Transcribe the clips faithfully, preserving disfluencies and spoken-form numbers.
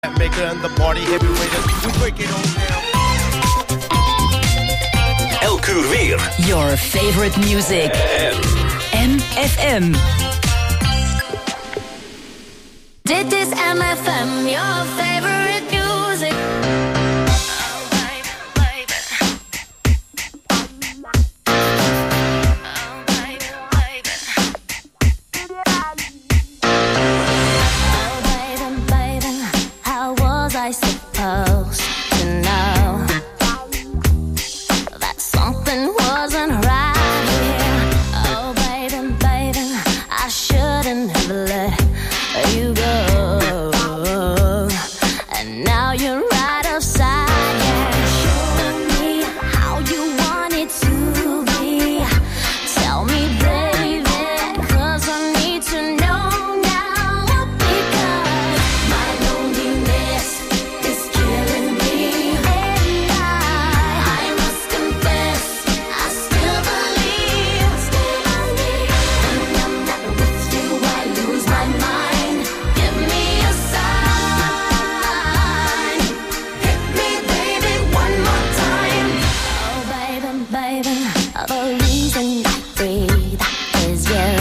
Maker and the party heavyweight. We break it all down. Elk uur weer. Your favorite music. M F M. Dit is M F M, your favorite music. Oh, baby, baby. Oh, baby, baby. Oh, baby, baby. How was I supposed to know that something wasn't right here? Oh, baby, baby. I shouldn't have let you go. And now you're right upside down. Show me how you want it to be. Tell me, baby, 'cause I need to know now. Because my loneliness is killing me. And I, I must confess, I still believe, still believe. When I'm not with you, I lose my mind. Give me a sign. Hit me, baby, one more time. Oh, baby, baby, the reason I breathe is you.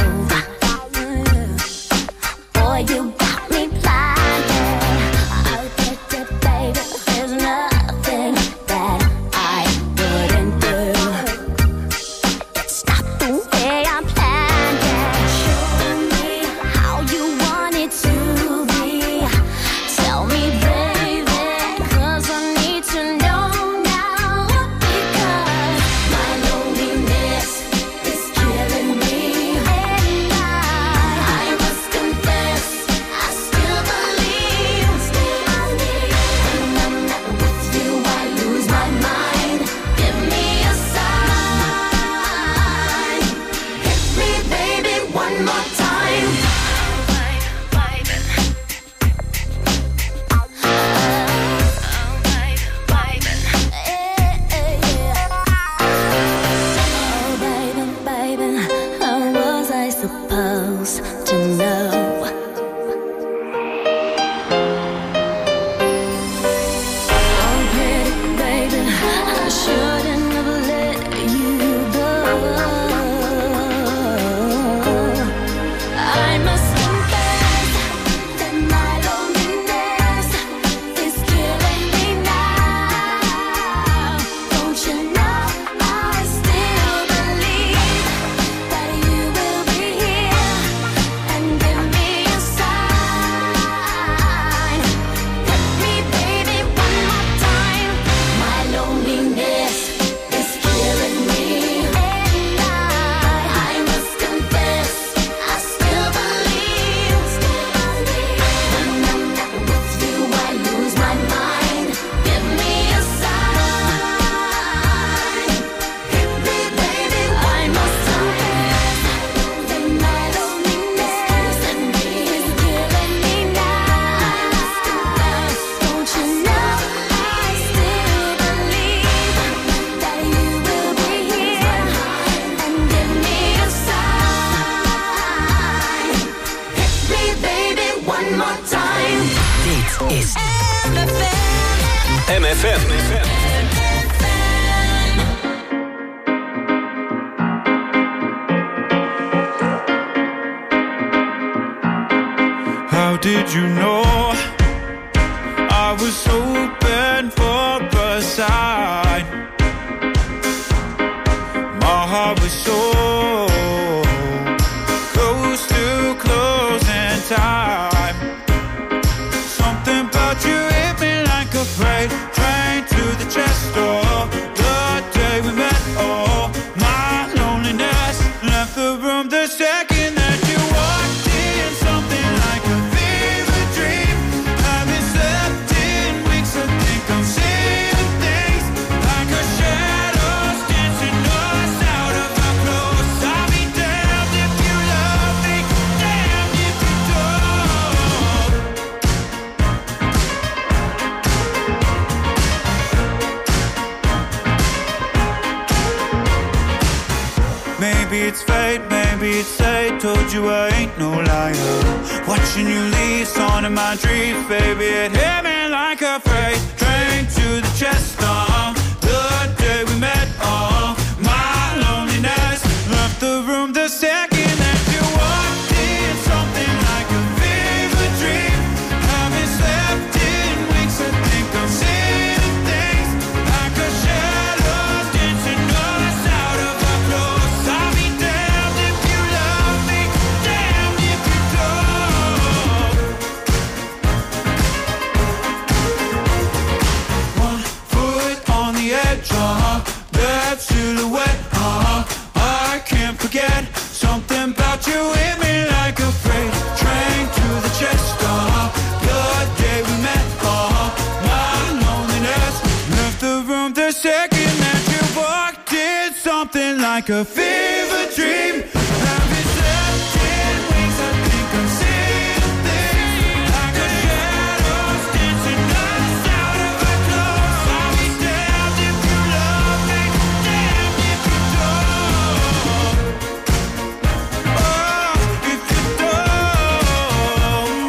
Boy, you got me blinded. Oh, baby, baby, there's nothing that I wouldn't do. It's not the way I planned it. Show me how you want it to be. Tell me, baby, 'cause I need to know now. Because my loneliness is killing me. And I, I must confess, I still believe, still believe. When I'm not with you, I lose my mind. Give me a sign. Hit me, baby, one more time. Oh, baby, baby, how was I supposed to know? Oh, pretty baby, I shouldn't have let you go. I must confess that my loneliness is killing me now. Don't you know I still believe that you will be here and give me a sign. Hit me, baby, one more time. My loneliness is killing me. And I, I must confess, I still believe, still believe. When I'm not with you, I lose my mind. Give me a sign. Hit me, baby, I must confess that my loneliness is killing me now. I must confess, don't you know I still believe that you will be here and give me a sign. Hit me, baby, one more time. Dit is M F M. How did you know I was open for a sign? My heart was so close to closing time. Something about you hit me like a freight train to the chest door. The day we met, oh, my loneliness left the room the second that you walked in. Something like a fever dream. Haven't slept in weeks. I think I'm seeing things like a shadows dancing us out of our clothes. I'll be damned if you love me, damned if you don't. Maybe it's fate, maybe maybe it's say, told you I ain't no liar. Watching you leave, on in my dreams, baby, it hit me like a freight train to the chest, uh, the day we met, uh, my loneliness left the room the second that you walked in. Something like a fever dream, haven't slept in weeks, I think I'm seeing things like a shadow dancing us out of our clothes. I'll be damned if you love me, damned if you don't. One foot on the edge, uh-huh, that silhouette, uh-huh, I can't forget. Something about you hit me like a freight train to the chest, uh-huh, the day we met, uh-huh, my loneliness left the room the second that you walked in. Something like a fever dream, haven't slept in weeks, I think I'm seeing things like a shadows dancing us out of our clothes. I'll be damned if you love me, damned if you don't. Oh, if you don't.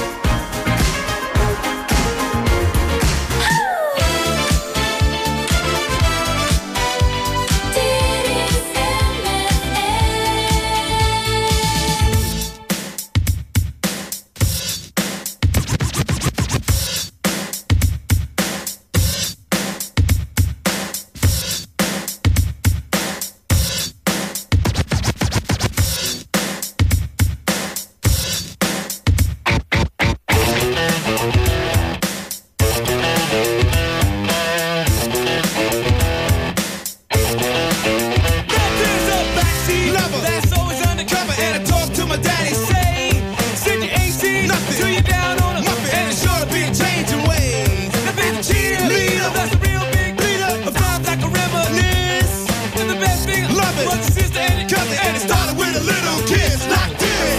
There's a backseat lover that's always undercover, and I talk to my daddy, say, send your A C nothing till you're down on a muffin, and it's sure to be a change in ways. Now be the cheerleader, that's a real big leader, of times like a reminisce. And the best thing, love it, was your sister and your cousin, and it started with a little kiss like this.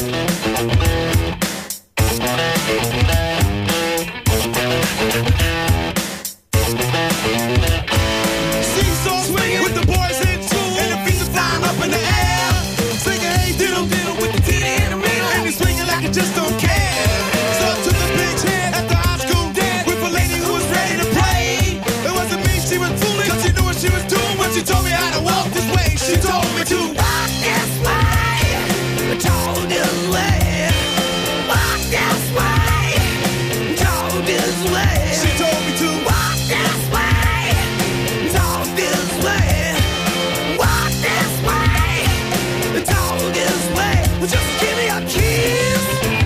Seesaw swinging with the boys in school, and the feet are flying up in the air. Singing, hey, diddle, diddle with the titty in the middle, and he's swinging like he just don't care. So I took a big chance at the high school dance with a lady who was ready to play. It wasn't me, she was fooling, 'cause she knew what she was doing when she told me how to walk this way. She told me to walk this way, told this way, walk this way, told this way. She told me to walk this way, told this way, walk this way, told this way. Well, just give me a kiss.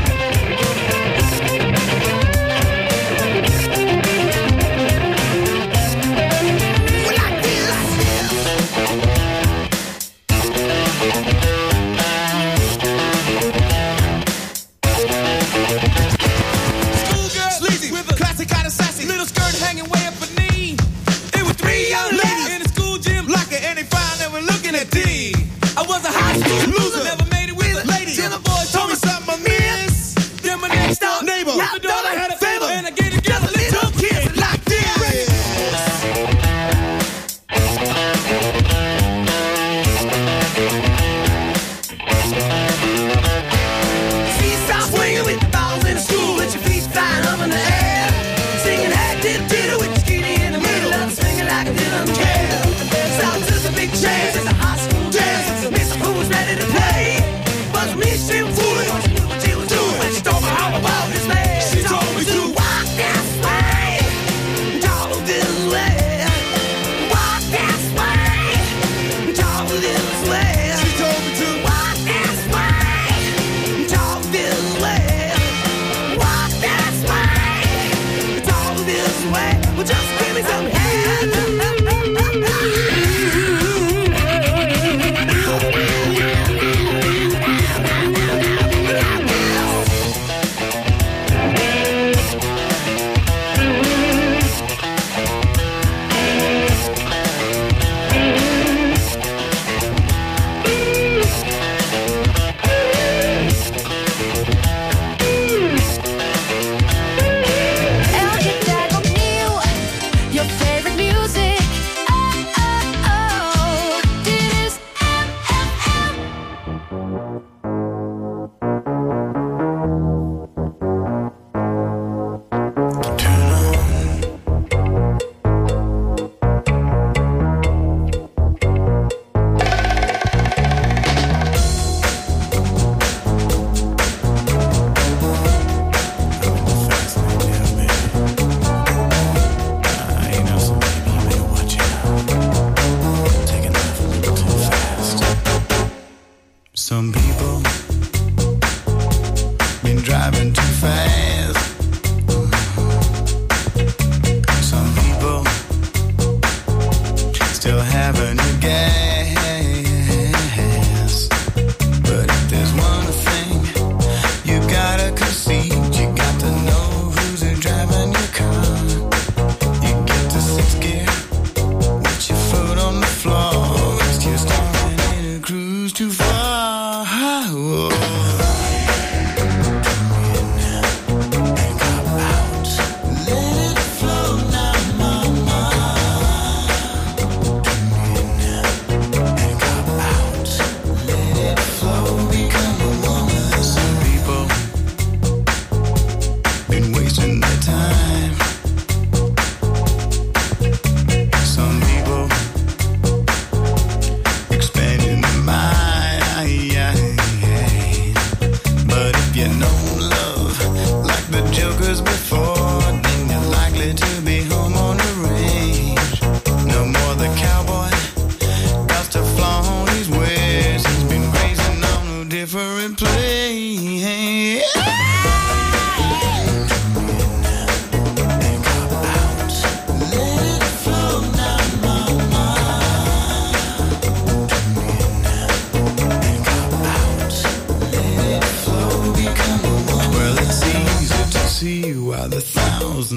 Well, like this, like this. Schoolgirl, sleazy, with a classic kind of sassy, little skirt hanging way up her knee. It was three young ladies in the school gym, like it, and they found they were looking at D. I was a high school loser, never made it with a lady. Till the boys told me something I missed. Then my next door neighbor, my daughter had a favor, and I gave the girl a little kiss like this. Seesaw swinging with the balls in the school, with your feet flying up in the air. Singing, hey, diddle, diddle, with your kitty in the middle, and I'm swinging like I didn't care. So I took a big chance at the high school dance, Mister Who was ready to play. But me, she was fooling, 'cause she knew what she was doing when she told me all about this man. She told me to walk this way, told this way, walk this way, told this way. She told me to walk this way, told this way, walk this way, told this way. Well, just give me some head. Elke dag opnieuw, your favorite music.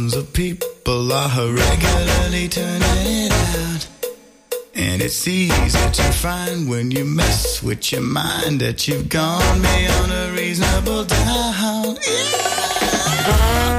Thousands of people are regularly turning it out. And it's easy to find when you mess with your mind that you've gone beyond a reasonable doubt. Yeah.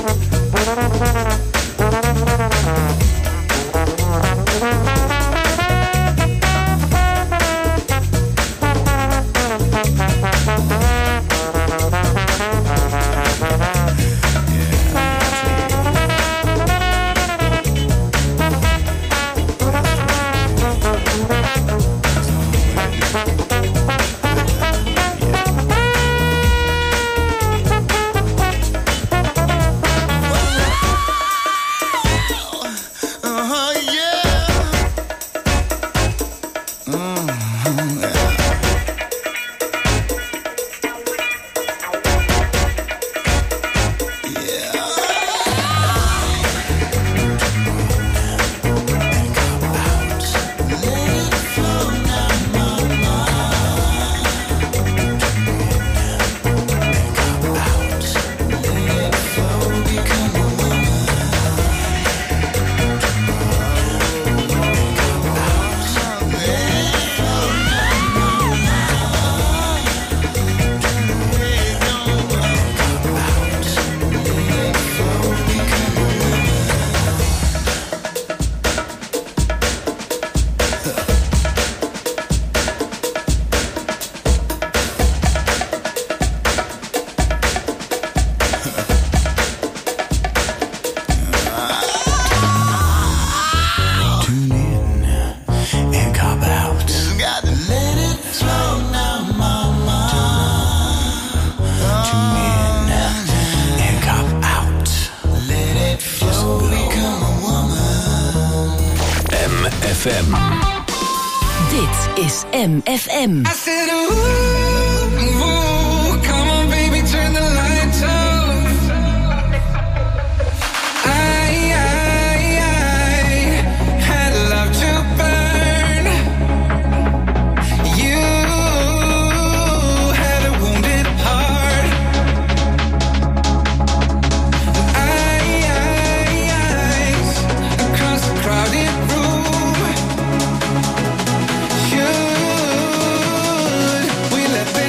M F M. Dit is M F M. I said, ooh, ooh, come on baby, turn the lights off. I, I, I had love to burn. You had a wounded heart. I, I, I, across the crowded room. Should we let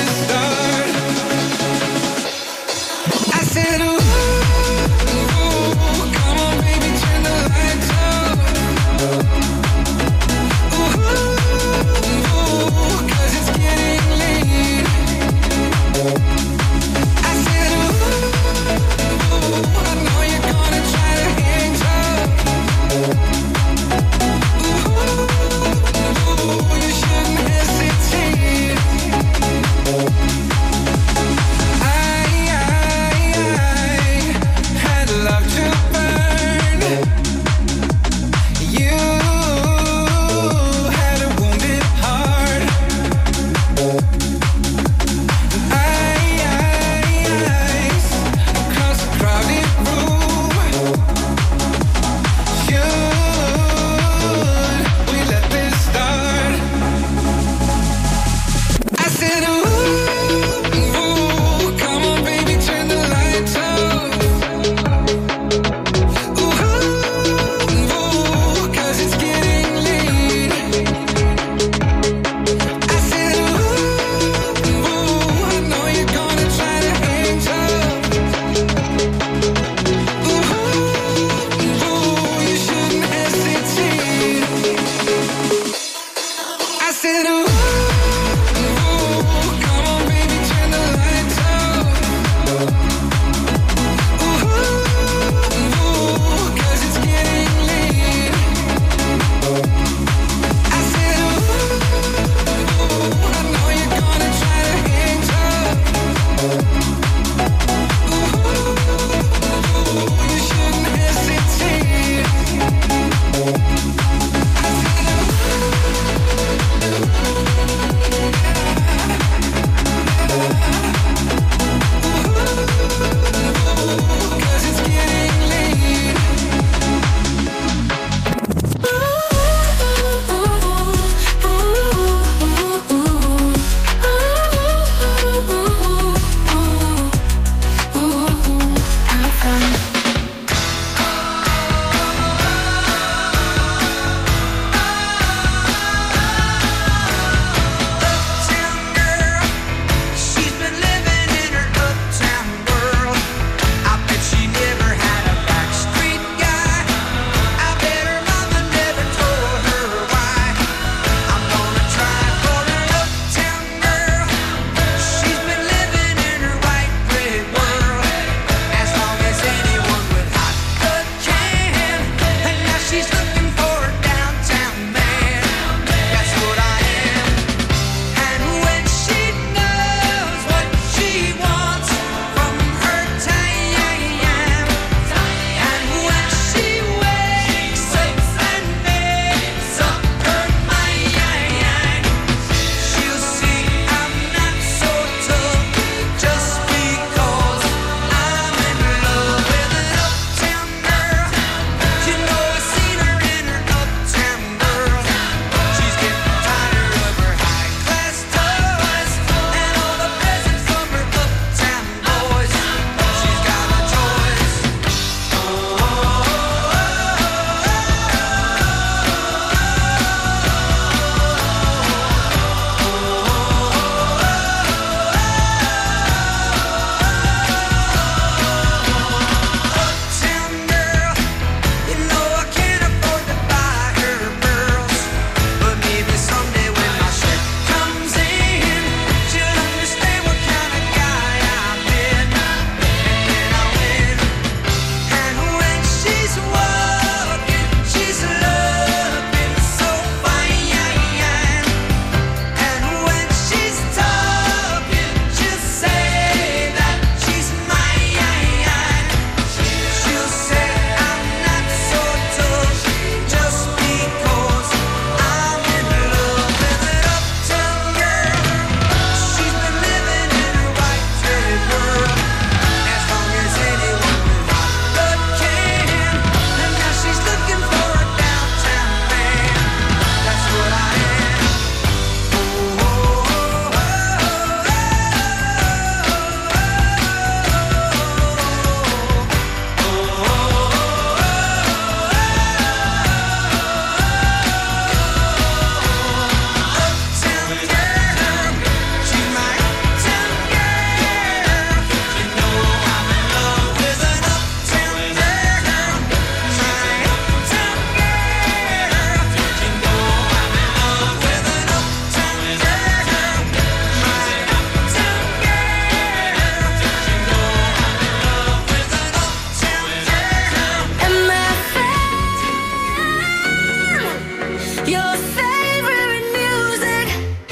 your favorite music.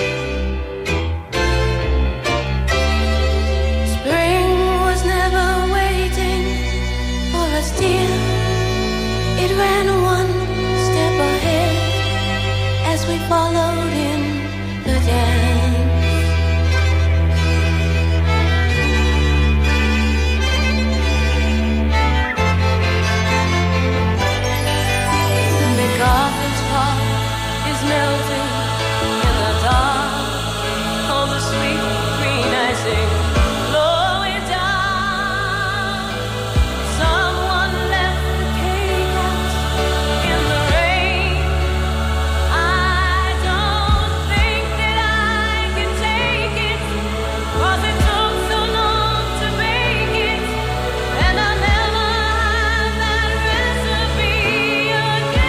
Spring was never waiting for us, dear. It ran one step ahead as we followed in the dance. Gotham's heart is melting in the dark. All the sweet green icing blowing down. Someone left the cake out in the rain. I don't think that I can take it, 'cause it took so long to make it, and I never had that recipe again.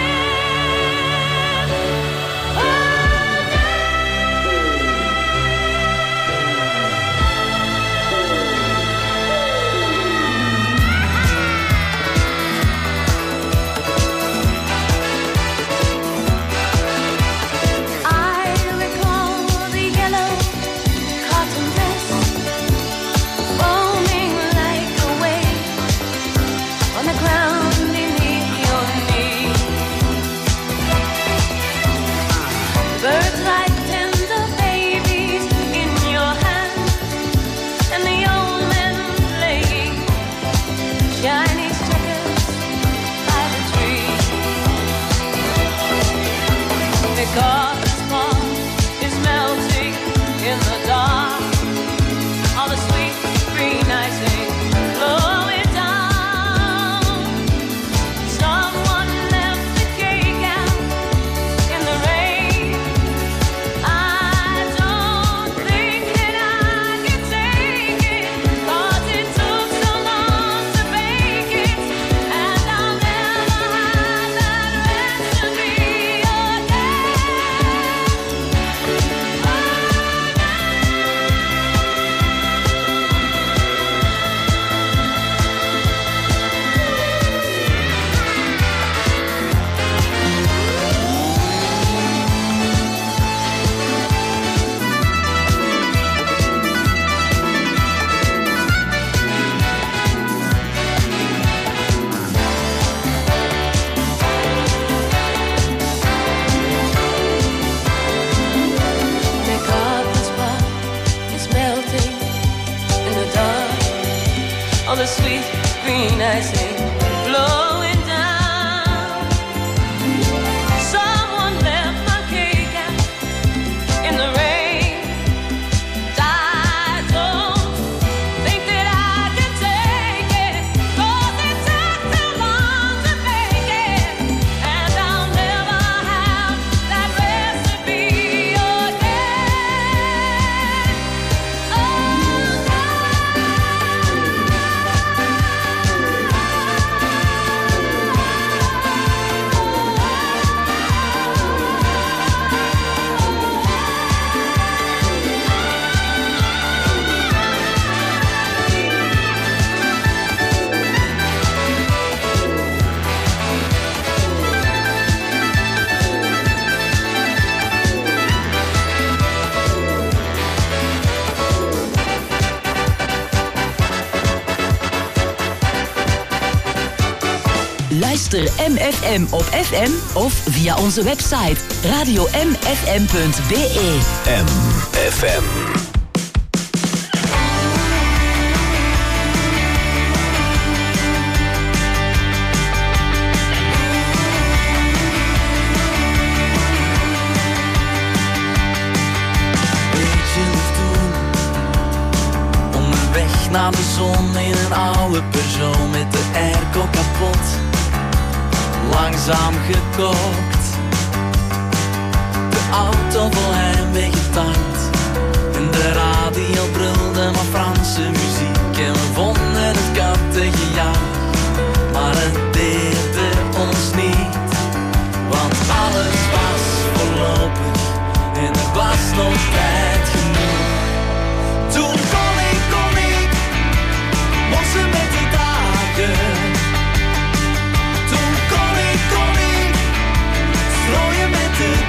I recall the yellow cotton dress foaming like a wave on the ground beneath your knee. Birds like tender babies in your hand, and the old men playing Chinese checkers by the tree. Because the spark is melting in the dark, all the sweet green icing blowing down. Someone left the cake out in the rain. I don't think that I can take it, 'cause it took so long to bake it, and I'll never have that recipe again. The cotton spot is melting in the dark. All the sweet green icing blowing down. Someone left my cake out in the rain. I don't think that I can take it, 'cause it took too long to make it, and I'll never have that recipe again. Oh, Luister M F M op F M of via onze website radio m f m punt b e. M F M. Weet je nog toen, onderweg naar de zon in een oude Peugeot met de airco kapot, langzaam gekookt, de auto vol heimwee getankt en de radio brulde maar Franse muziek en we vonden het kattengejaag, maar het deerde ons niet, want alles was voorlopig en er was nog tijd genoeg. Toen kon ik, kon ik, motsen met de dagen. Toen kon ik, kon ik, strooien met de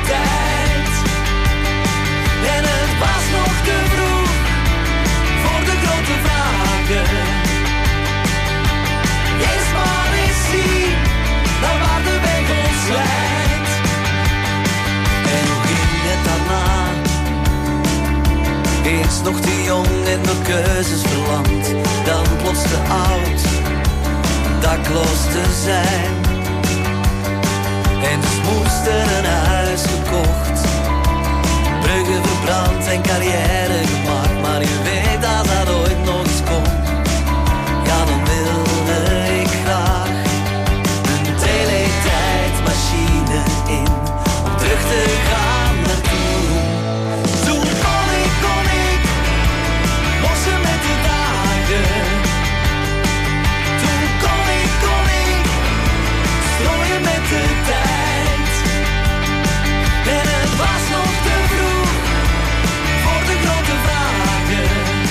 nog te jong en door keuzes verlamd, dan plots te oud, dakloos te zijn. En dus moest er een huis gekocht, bruggen verbrand en carrière gemaakt. Maar je weet dat dat ooit nog eens komt, ja dan wilde ik graag een teletijdmachine in, om terug te gaan naar toen. Toen kon ik, kon ik, lossen met de dagen. Toen kon ik, kon ik, strooien met de tijd. En het was nog te vroeg voor de grote vragen.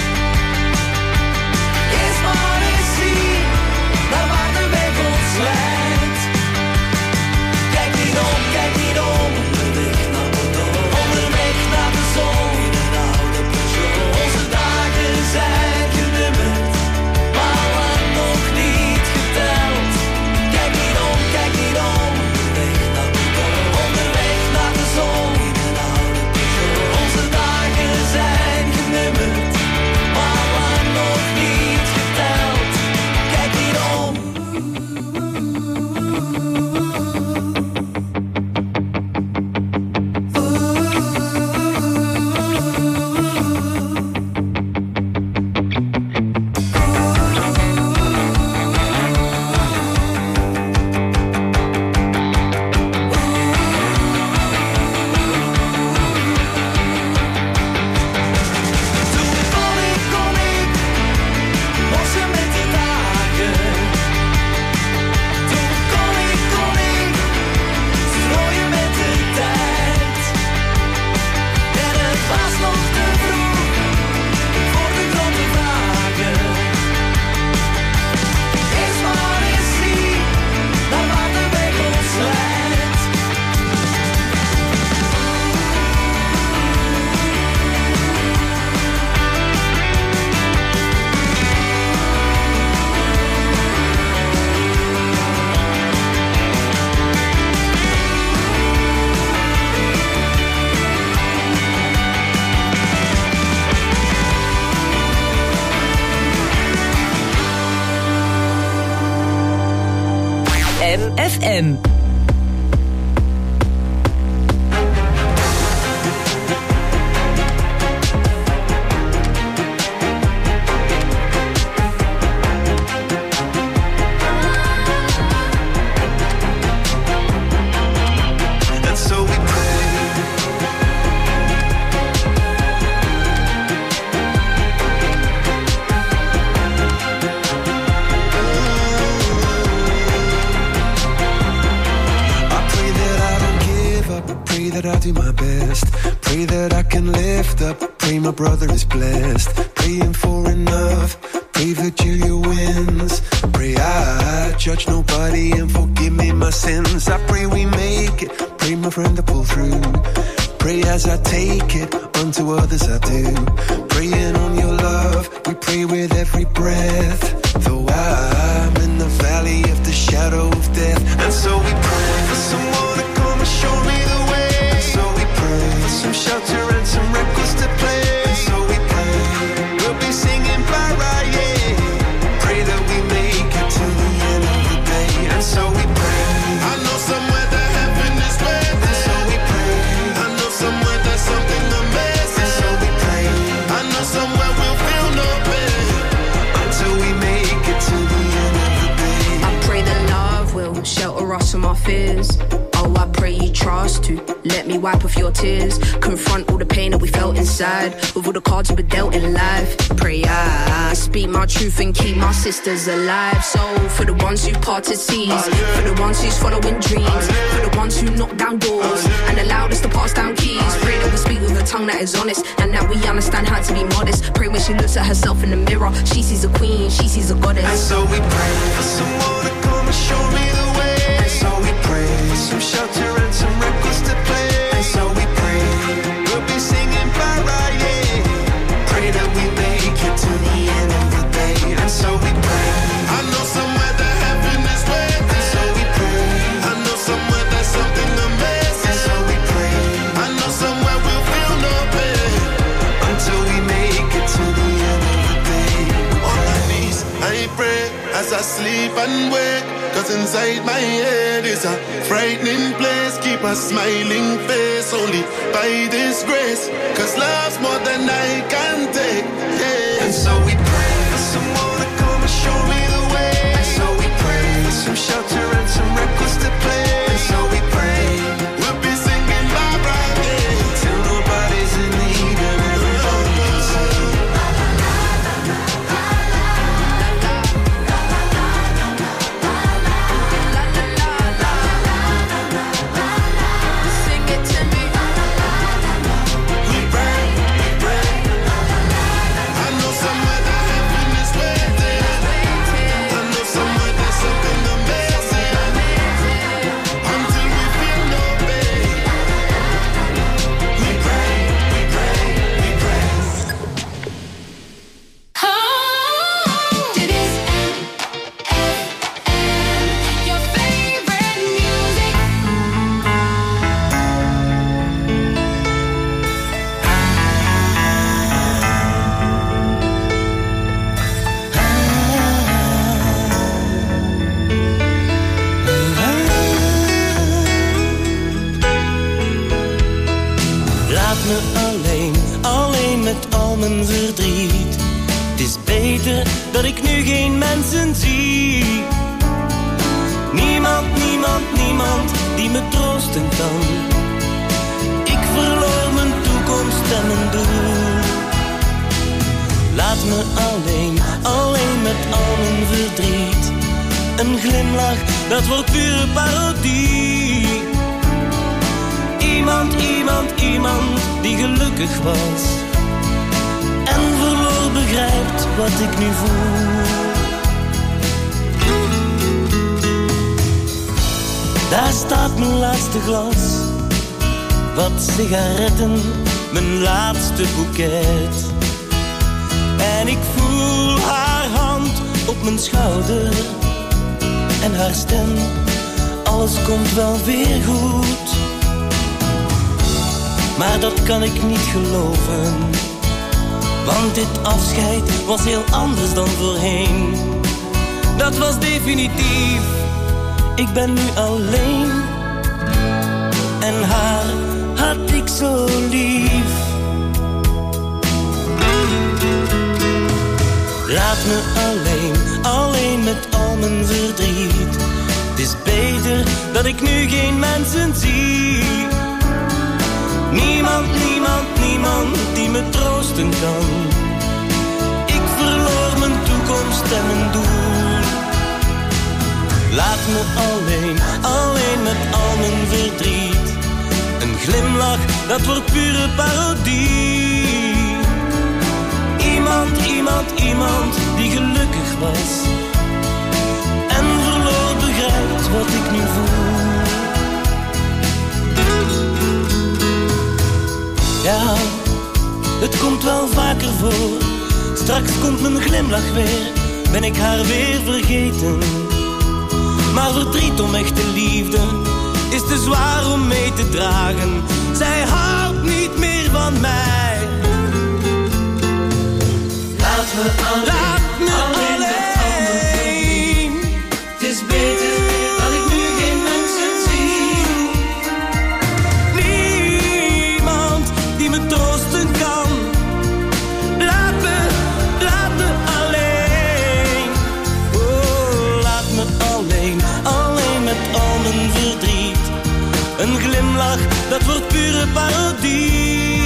Eerst maar eens zien naar waar de weg ons leidt. Kijk niet om, kijk niet om, onderweg naar Bordeaux, onderweg naar de zon in een oude Peugeot. Onze dagen zijn genummerd, maar lang nog niet geteld. Kijk niet om, kijk niet om, onderweg naar Bordeaux, onderweg naar de zon in een oude Peugeot. Onze dagen zijn genummerd, maar lang nog niet geteld. Kijk niet om. Toen kon ik, kon ik, lossen met de dagen. Toen kon ik, kon ik, strooien met de tijd. En het was nog te vroeg voor de grote vragen. Eerst maar eens zien naar waar de weg ons leidt. M F M. And so we pray. I pray that I don't give up. I pray that I do my best. Pray that I can lift up. Pray my brother is blessed. Praying for enough. Pray Virgilia wins. Pray I judge nobody and forgive me my sins. I pray we make it. Pray my friend to pull through. Pray as I take it, unto others I do. Praying on your love, we pray with every breath. Though I'm in the valley of the shadow of death. And so we pray for someone to come and show me the way. And so we pray for some shelter and some records to play. And so we pray we'll be singing bye-bye, yeah. Pray that we make it to the end of the day. And so we pray. I know somewhere that heaven is waiting. And so we pray. I know somewhere there's something amazing. And so we pray. I know somewhere we'll feel no pain until we make it to the end of the day. I pray that love will shelter us from our fears. Oh, I pray you trust to let me wipe off your tears. Confront all the pain that we felt inside with all the cards we were dealt in life. Pray I speak my truth and keep my sisters alive. So for the ones who parted seas, for the ones who's following dreams, for the ones who knock down doors and allowed us to pass down keys. Pray that we speak with a tongue that is honest and that we understand how to be modest. Pray when she looks at herself in the mirror, she sees a queen, she sees a goddess. And so we pray for someone to come and show me the way. And so we pray for some shelter and some records to play. And so we pray we'll be singing bye-bye, yeah. Pray that we make it to the end of the day. And so we pray. I know somewhere that heaven is waiting. And so we pray. I know somewhere there's something amazing. And so we pray. I know somewhere we'll feel no pain until we make inside my head is a frightening place. Keep a smiling face only by this grace. Cause love's more than I can take. Yeah. And so we pray for someone to come and show me the way. And so we pray for some shelter and some records to play. And so we pray we'll be singing Barbara Day till nobody's in need and everybody can sing. Mijn verdriet. Het is beter dat ik nu geen mensen zie. Niemand, niemand, niemand die me troosten kan. Ik verloor mijn toekomst en mijn doel. Laat me alleen, alleen met al mijn verdriet. Een glimlach, dat wordt pure parodie. Iemand, iemand, iemand die gelukkig was en verloor begrijpt wat ik nu voel. Daar staat mijn laatste glas, wat sigaretten, mijn laatste boeket. En ik voel haar hand op mijn schouder en haar stem, alles komt wel weer goed. Maar dat kan ik niet geloven, want dit afscheid was heel anders dan voorheen. Dat was definitief, ik ben nu alleen. En haar had ik zo lief. Laat me alleen, alleen met al mijn verdriet. Het is beter dat ik nu geen mensen zie. Niemand, niemand, niemand die me troosten kan. Ik verloor mijn toekomst en mijn doel. Laat me alleen, alleen met al mijn verdriet. Een glimlach, dat wordt pure parodie. Iemand, iemand, iemand die gelukkig was en verloor begrijpt wat ik nu voel. Ja, het komt wel vaker voor. Straks komt mijn glimlach weer, ben ik haar weer vergeten. Maar verdriet om echte liefde is te zwaar om mee te dragen. Zij houdt niet meer van mij. Laat me alleen, Laat me alleen, alleen. Het is beter dat ik nu geen mensen zie. Niemand die me troosten kan. Laat me, laat me alleen. Oh, laat me alleen, alleen met al mijn verdriet. Een glimlach, dat wordt pure parodie.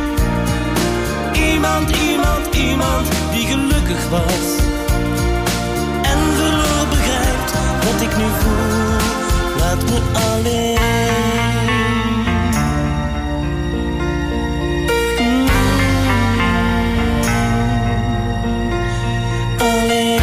Iemand, iemand, iemand die gelukkig was en verloor begrijpt wat ik nu voel. Laat me alleen. Mm. Alleen.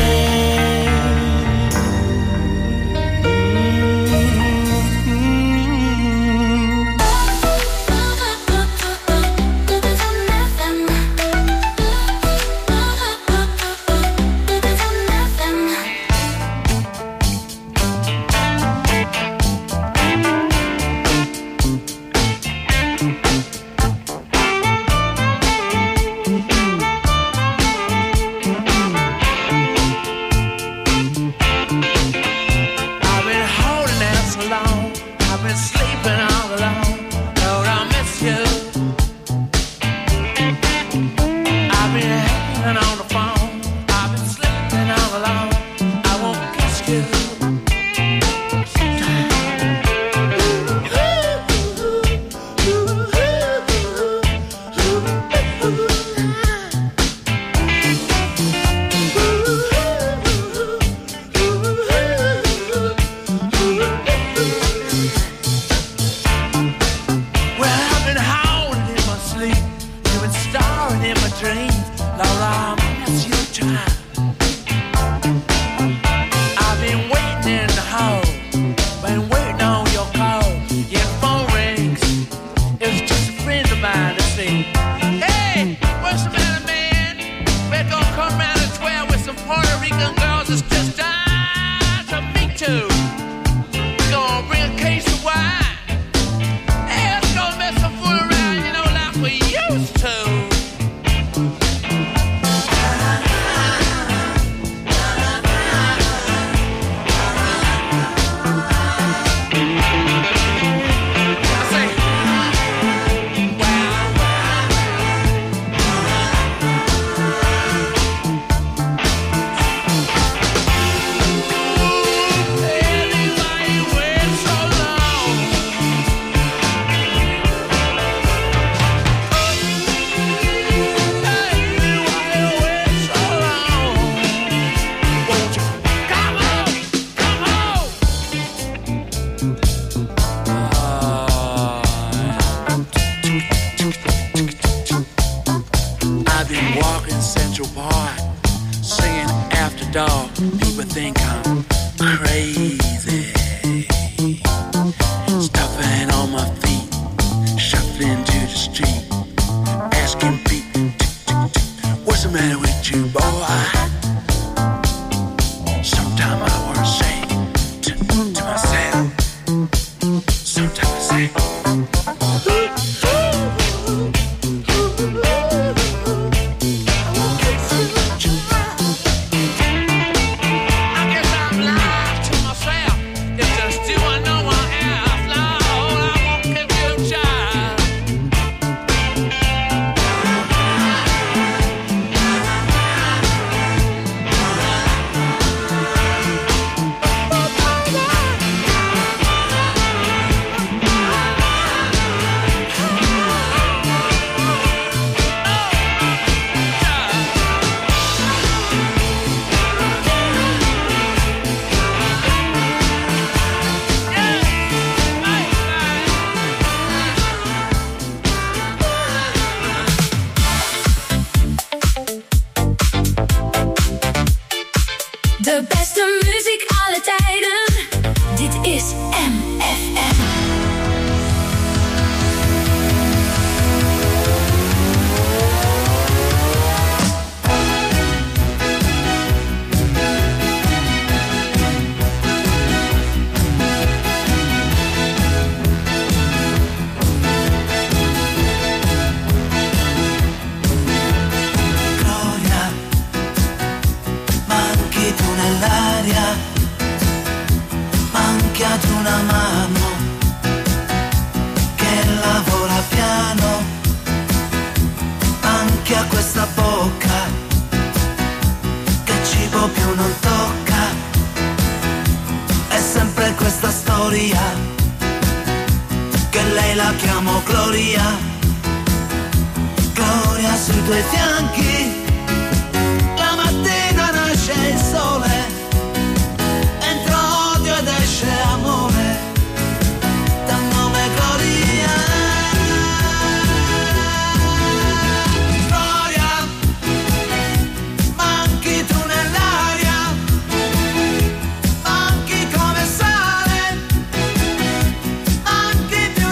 been sleeping all alone. Lord, I miss you. I've been hanging on the phone. I've been sleeping all alone. I won't kiss you.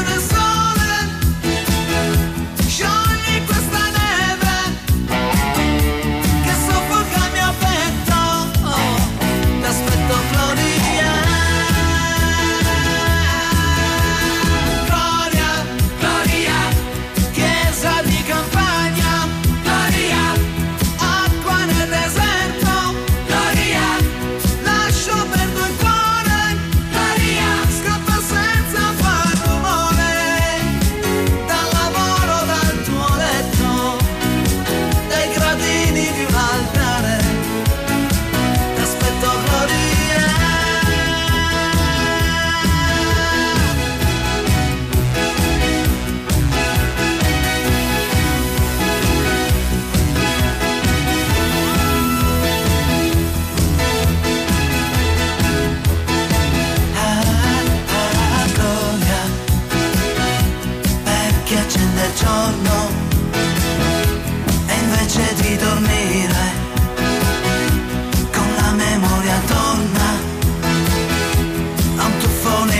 Sciogli questa neve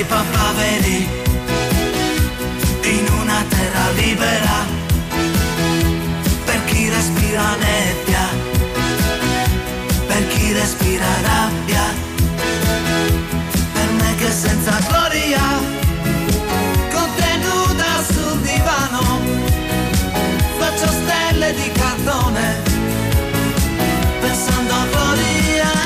vedi papà, vedi, in una terra libera, per chi respira nebbia, per chi respira rabbia, per me che senza gloria, contenuta sul divano, faccio stelle di cartone, pensando a gloria.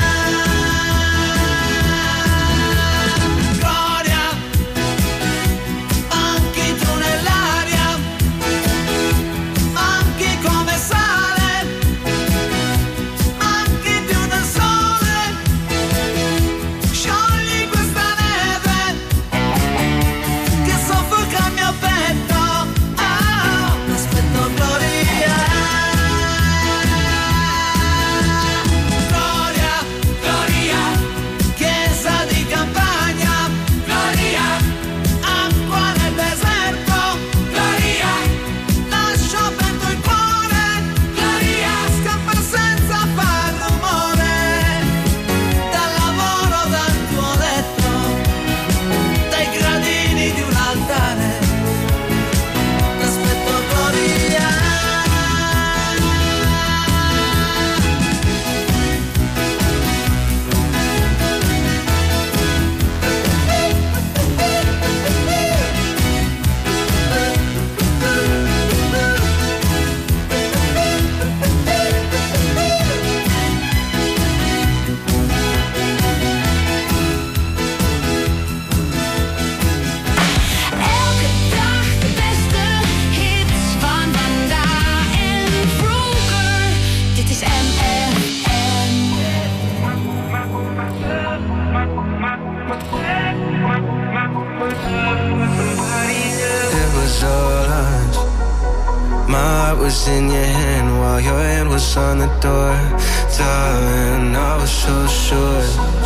In your hand while your hand was on the door, darling, I was so sure.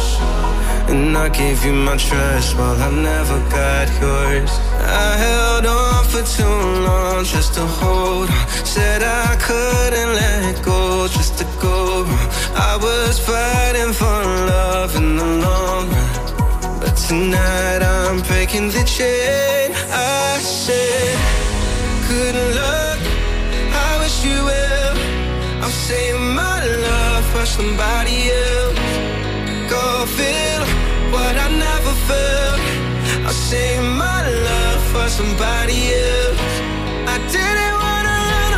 And I gave you my trust while I never got yours. I held on for too long just to hold on. Said I couldn't let go just to go. I was fighting for love in the long run, but tonight I'm breaking the chain. I said, good luck, I wish you well. I'm saying my love for somebody else. Go feel what I never felt. I'm saying my love for somebody else. I didn't wanna run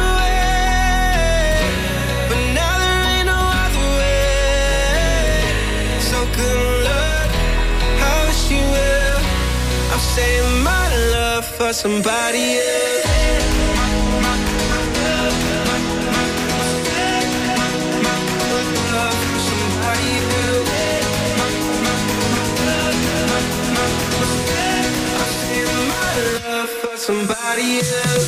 away, but now there ain't no other way. So good luck, I wish you well. I'm saying my love for somebody else. Somebody else.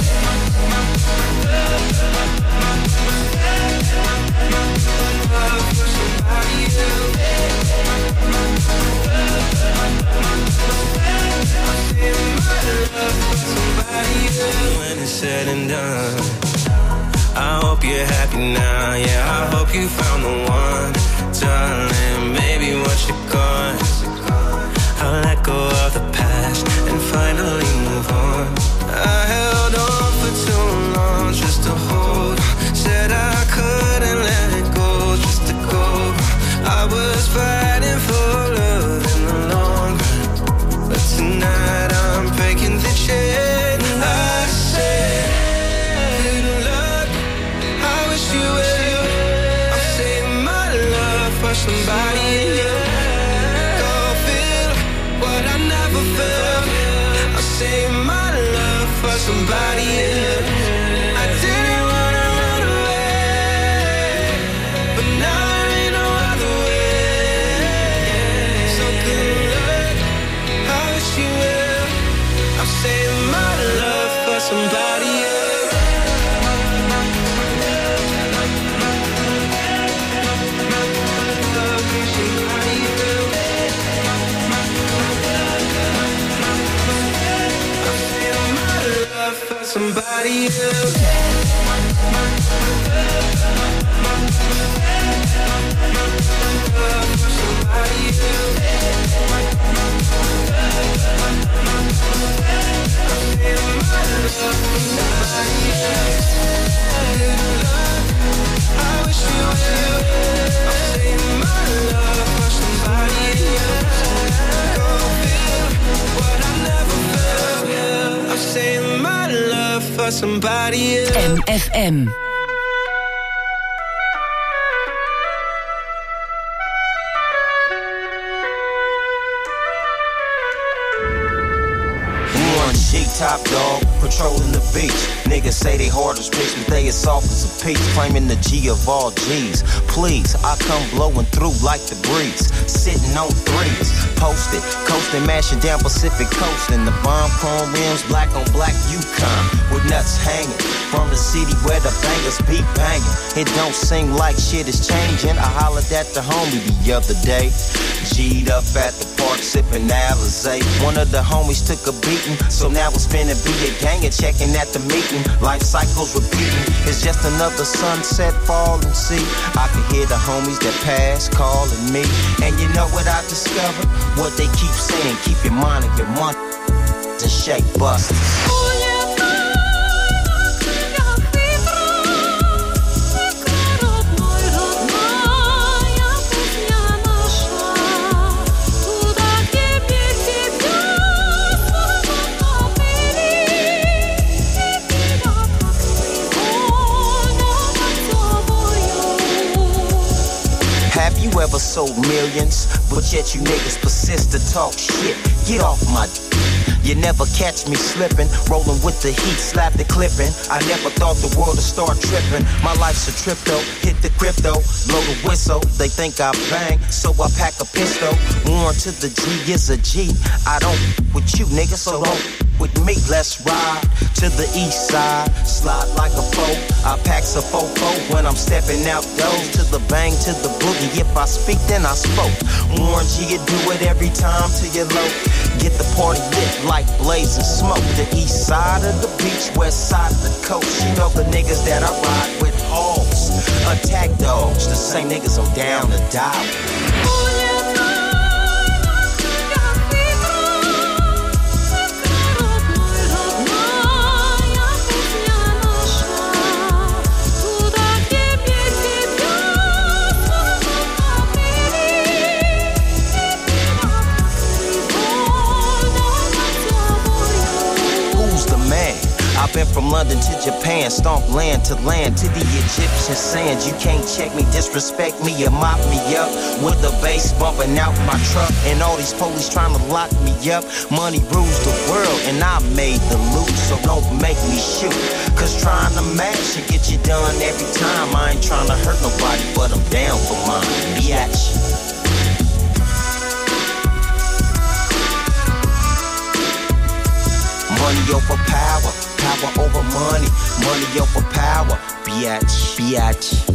When it's said and done, I hope you're happy now. Yeah, I hope you found the one, darling. Maybe once you're gone, I'll let go of the past and finally move on. I held on for too long just to hold on. Said I couldn't let it go just to go. I was fighting for love in the long run, but tonight I'm breaking the chain. I said, good luck, I wish you well. I'm saying my love for somebody else. Say my love for somebody else. I didn't wanna run away, but now there ain't no other way. So good luck, I wish you well. I'm saying my love for somebody else. Love for somebody else. For somebody else. For somebody else. by somebody else. M F M. Top dog, patrolling the beach. Niggas say they hard as bricks, but they as soft as a peach. Claiming the G of all G's. Please, I come blowing through like the breeze. Sitting on threes, posted, coasting, mashing down Pacific Coast. And the bomb chrome rims, black on black Yukon. With nuts hanging from the city where the bangers be banging. It don't seem like shit is changing. I hollered at the homie the other day. G'd up at the park, sipping Alizé. One of the homies took a beating, so now it's finna be a gang and checking at the meeting. Life cycles repeating. It's just another sunset falling. See, I can hear the homies that pass calling me. And you know what I discovered? What they keep saying, keep your mind on your money and shake busters. Ever sold millions, but yet you niggas persist to talk shit. Get off my d- You never catch me slipping, rolling with the heat, slap the clipping. I never thought the world would start tripping. My life's a trip though, hit the crypto, blow the whistle. They think I bang, so I pack a pistol. Warn to the G is a G. I don't with you niggas, so don't with me. Let's ride to the east side, slide like a foe. I packs a fofo when I'm stepping out those to the bang, to the boogie. If I speak, then I spoke. Warn G, you do it every time till you're low. Get the party lit like blazing smoke. The east side of the beach, west side of the coast. You know the niggas that I ride with hogs, attack dogs. The same niggas I'm down to die with. I've been from London to Japan, stomp land to land to the Egyptian sands. You can't check me, disrespect me, or mop me up with the bass bumping out my truck. And all these police trying to lock me up. Money rules the world and I made the loot, so don't make me shoot. Cause trying to match it get you done every time. I ain't trying to hurt nobody, but I'm down for mine. Biatch. Money over power, power over money, money over power, biatch, biatch.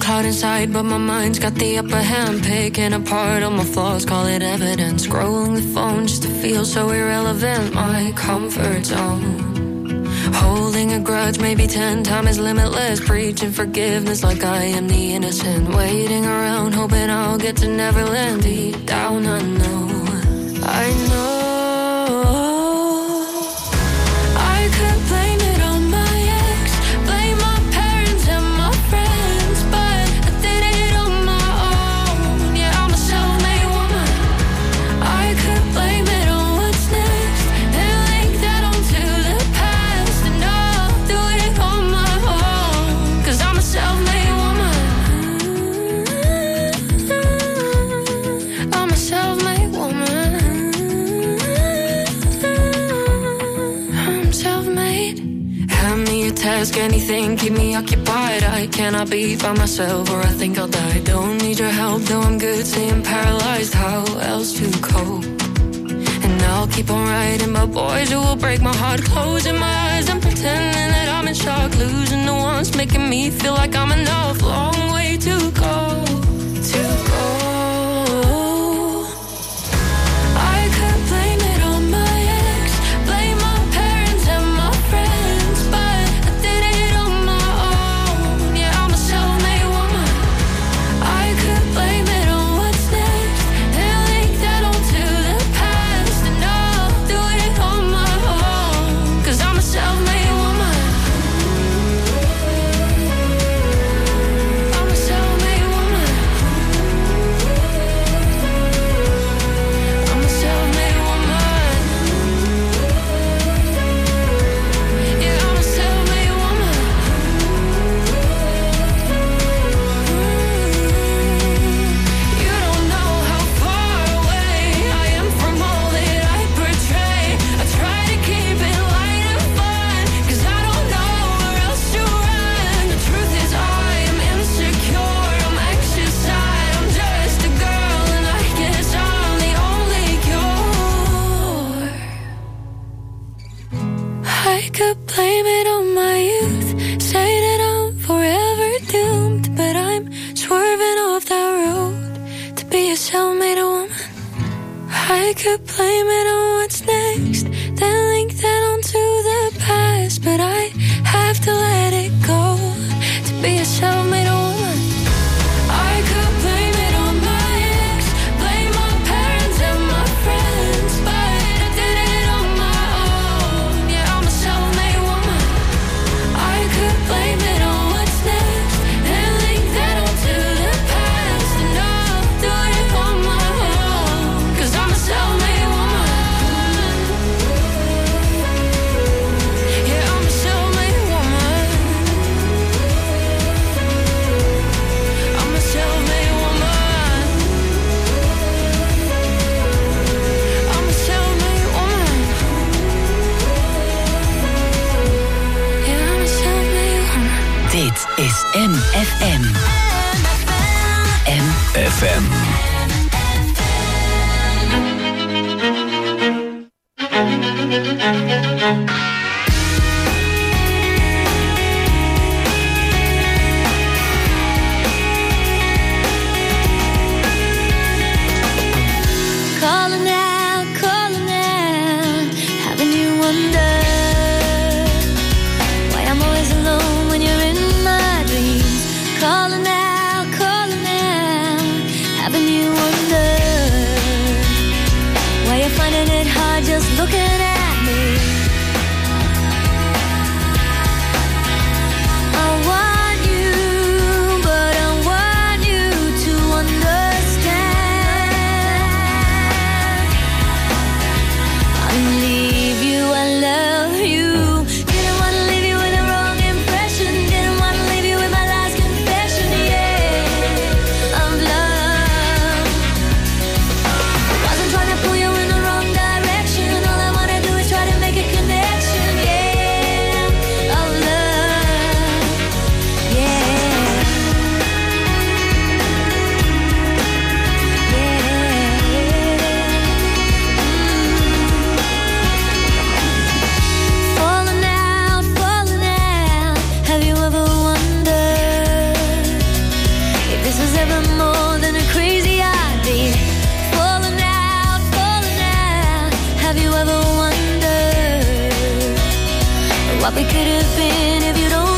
heart inside, but my mind's got the upper hand. Picking apart all my flaws, call it evidence. Scrolling the phone just to feel so irrelevant. My comfort zone. Holding a grudge, maybe ten times limitless. Preaching forgiveness like I am the innocent. Waiting around, hoping I'll get to Neverland. Deep down I know, I know I could blame it on my ex, blame my parents and my friends, but I did it on my own. Yeah, I'm a self-made woman. I could blame it on what's next, then link that onto the past, and I'll do it on my own, 'cause I'm a self-made woman. I'm a self-made woman. I'm self-made. Hand me a task, anything, keep me occupied. I cannot be by myself or I think I'll die. Don't need your help, though I'm good, staying paralyzed. How else to cope? And I'll keep on writing about boys who will break my heart, closing my eyes and pretending that I'm in shock, losing the ones making me feel like I'm enough. Long way to go, to go. I could blame it on my ex, blame my parents and my friends, but I did it on my own. Yeah, I'm a self-made woman. I could blame it on what's next, then link that onto the past, and I'll do it on my own, 'cause I'm a self-made woman. I'm a self-made woman. I'm a self-made woman. Yeah, I'm a self-made woman. You don't know how far away I am from all that I portray. I try to keep it light and fun, 'cause I don't know where else to run. The truth is I am insecure, I'm anxious, I'm just a girl, and I guess I'm the only cure. I could blame it on my youth, say that I'm forever doomed, but I'm swerving off that road to be a self-made woman. I could blame it on what's next, then link that onto the past, but I have to let it go to be a self-made woman. I could blame it on my ex, blame my parents and my friends, but I did it on my own. Yeah, I'm a self-made woman. I could blame it on what's next, then link that onto the past, and I'll do it on my own, 'cause I'm a self-made woman. Yeah, I'm a self-made woman. I'm a self-made woman. I'm a self-made woman. Yeah, I'm a self-made woman. Dit is M F M. M F M. Calling out, calling out, having you wonder why I'm always alone when you're in my dreams. Calling out, calling out, having you wonder why you're finding it hard just looking at me. I want you, but I want you to understand. I leave you, I love you. Didn't want to leave you with a wrong impression. Didn't want to leave you with my last confession, yeah, of love. Wasn't trying to pull you in the wrong direction. All I wanna do What we could have been if you'd only